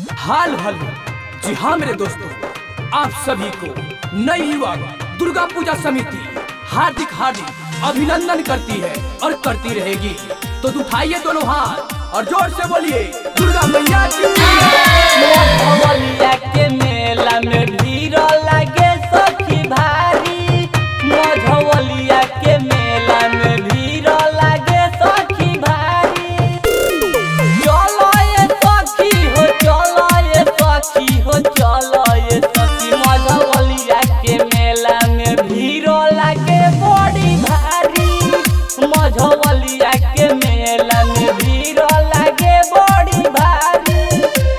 हाल हलो। जी हाँ मेरे दोस्तों, आप सभी को नई युवा दुर्गा पूजा समिति हार्दिक हार्दिक अभिनंदन करती है और करती रहेगी। तो उठाइए दोनों हाथ और जोर से बोलिए दुर्गा मैया की। मझवलिया के मेला में भीड़ लगे सखी भारी, मझवलिया के मेला में भीड़ लगे सखी भारी। चलो ये सखी हो, चलो ये सखी हो, चलो ये सखी, मझवलिया के मेला में भीड़ लगे बड़ी भारी, मझवलिया के मेला में भीड़ लगे बड़ी भारी,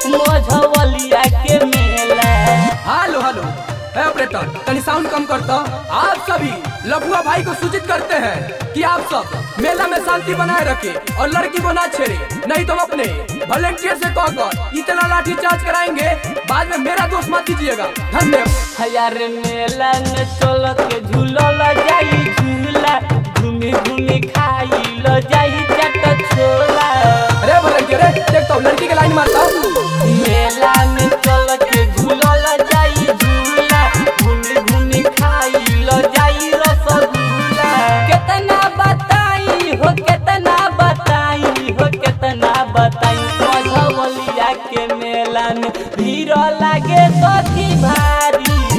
मझवलिया के मेला। हेलो हेलो ऑपरेटर, तनी साउंड कम करता। आप सभी लफुआ भाई को सूचित करते हैं कि आप सब मेला में शांति बनाए रखें और लड़की को ना छेड़े, नहीं तो अपने वॉलेंटियर से कहकर इतना लाठी चार्ज कराएंगे, बाद में मेरा दोस्त मत दीजिएगा। धन्यवाद। यार मेला में चल के झूलल जाई झूला, घूमी घूमी खाई लो जाई चट छोला। अरे वॉलेंटियर देख तो लड़की के लाइन मारता हूँ। मेला में चल के झूलल जाई झूला, घूमी घूमी खाई लो जाई रसगुल्ला। कितना बताई हो, कितना बताई हो, कितना बताई, मझवलिया के मेला में भीड़ लागे सखी भारी,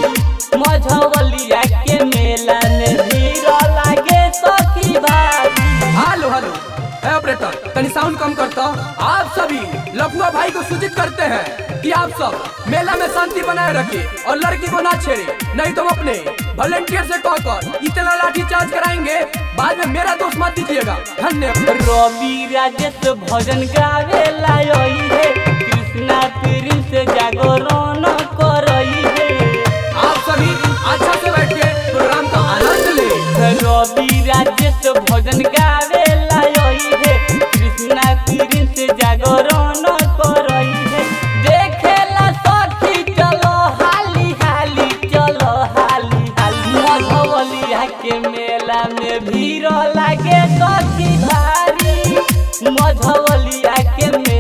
मझवलिया के मेला में भीड़ लागे सखी भारी। हेलो हेलो ऑपरेटर, तनी साउंड कम करता। आप सभी लफुआ भाई को सूचित करते हैं कि आप सब मेला में शांति बनाए रखें और लड़की को ना छेड़े, नहीं तो अपने वॉलेंटियर से कहकर इतना लाठी चार्ज कराएंगे, बाद में मेरा दोस्त मत दीजिएगा। धन्यवाद। रवि राजेश भजन गावे लाई है, कृष्णा प्रिंस जागरण करई है। आप सभी अच्छा से बैठ के प्रोग्राम का आनंद ले। रवि राजेश भजन गावे लाई है, कृष्णा प्रिंस जागरण करई है। देखेला सखी चलो हाली हाली, चलो हाली हाली, मझवलिया के मेला में भीड़ लागे सखी भारी, मझवलिया के